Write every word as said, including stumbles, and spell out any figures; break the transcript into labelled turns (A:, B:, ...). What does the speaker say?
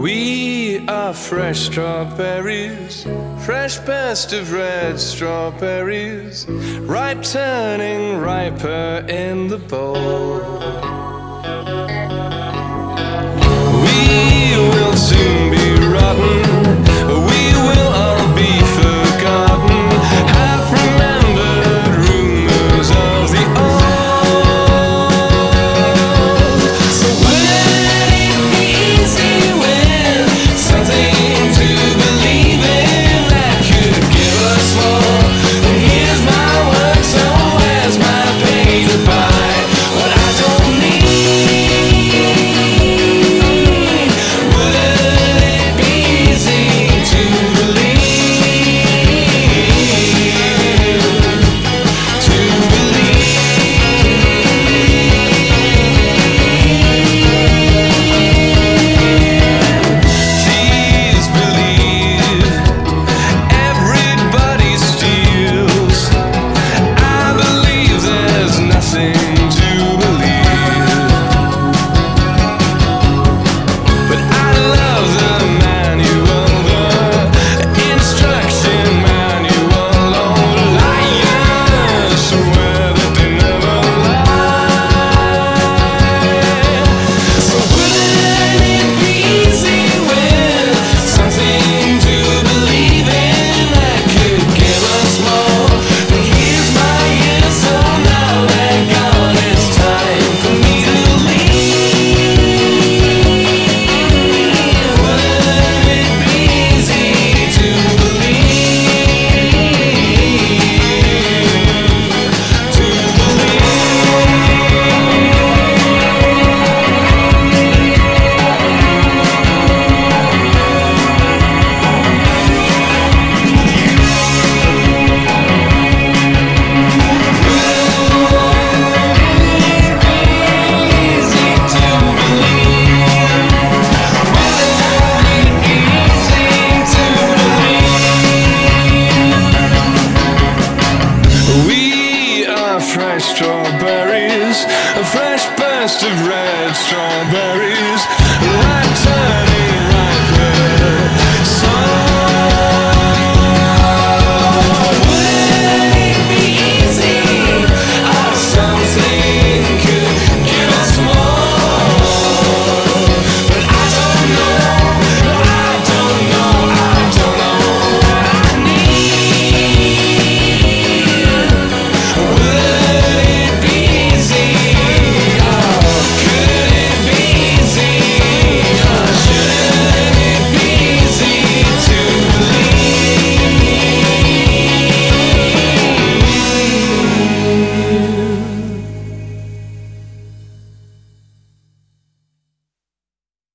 A: We are fresh strawberries, fresh best of red strawberries, ripe turning riper in the bowl. We will soon be rotten, we will all be forgotten, half remembered rumors of the old. So wouldn't it be easy with something to believe in that could give us more? And here's my work, so where's my pay to buy what I don't need? Wouldn't it be easy to believe, to believe? Please believe everybody steals. I believe there's nothing to believe, but I love the manual, the instruction manual. Oh, liars swear that they never lie. So wouldn't it be easy with something to believe in that could give us more? But here's my years, so now they're gone. It's time for me to leave. Wouldn't it be easy to believe, to We are fresh strawberries, a fresh burst of red strawberries, right turn